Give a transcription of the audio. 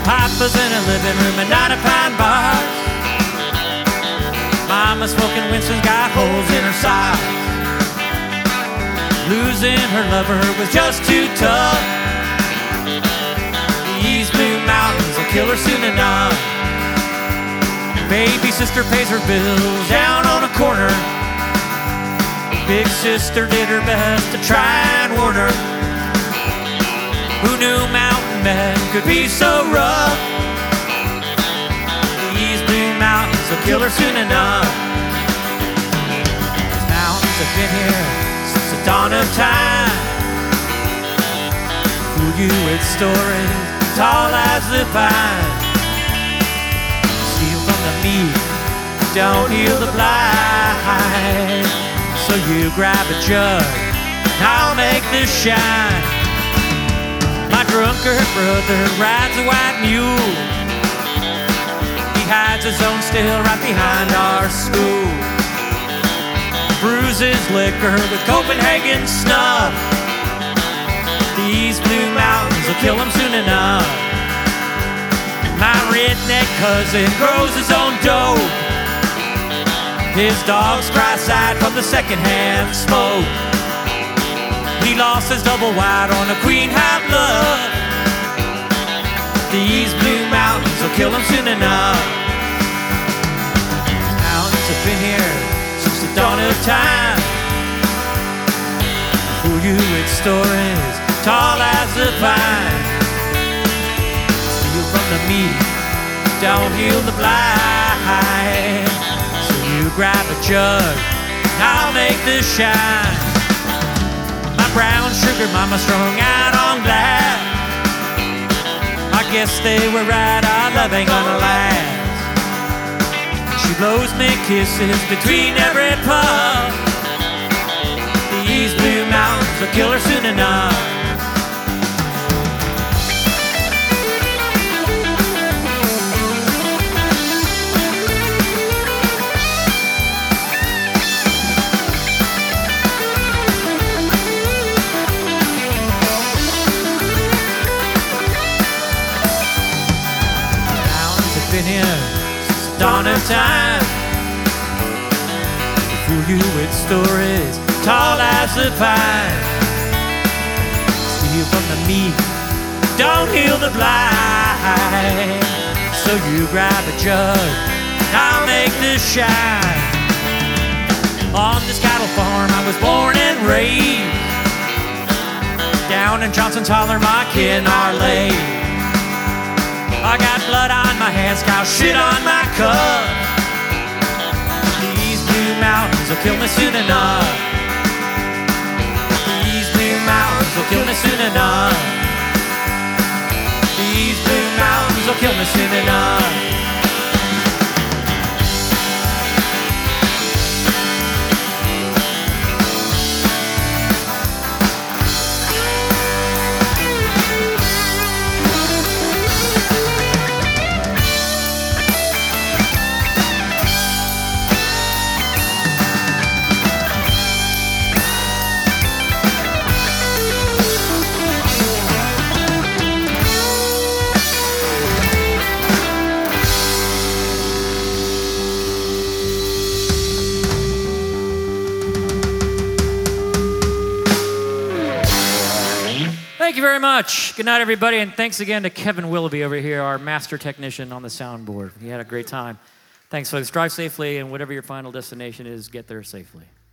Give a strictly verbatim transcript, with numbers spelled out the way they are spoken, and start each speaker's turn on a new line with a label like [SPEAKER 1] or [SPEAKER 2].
[SPEAKER 1] Papa's in a living room and not a pine box. Mama smoking Winston's got holes in her socks. Losing her lover was just too tough. These blue mountains will kill her soon enough. Baby sister pays her bills down on a corner. Big sister did her best to try and warn her. Who knew mountain men could be so rough? These blue mountains will kill her soon enough. These mountains have been here since the dawn of time. Fool you with stories tall as the pine. Steal from the meek, don't heal the blind. So you grab a jug, I'll make this shine. My drunkard brother rides a white mule. He hides his own still right behind our school. Bruises liquor with Copenhagen snuff. These blue mountains will kill him soon enough. My redneck cousin grows his own dope. His dogs cry sight from the secondhand smoke. He lost his double wide on a queen high bluff. These blue mountains will kill him soon enough. These mountains have been here since the dawn of time. Fool you with stories tall as the pine. Steal from the meek, don't heal the blind. So you grab a jug, I'll make this shine. My brown sugar mama strung out on glass. I guess they were right, our love ain't gonna last. She blows me kisses between every puff. These blue mountains will kill her soon enough. Been here since the dawn of time. To fool you with stories tall as the pine. Steal from the meek, don't heal the blind. So you grab a jug, I'll make this shine. On this cattle farm I was born and raised. Down in Johnson's Holler my kin are laid. I got blood on my hands, cow shit on my cup. These blue mountains will kill me soon enough. These blue mountains will kill me soon enough. These blue mountains will kill me soon enough. Thank you very much. Good night, everybody, and thanks again to Kevin Willoughby over here, our master technician on the soundboard. He had a great time. Thanks, folks. Drive safely, and whatever your final destination is, get there safely.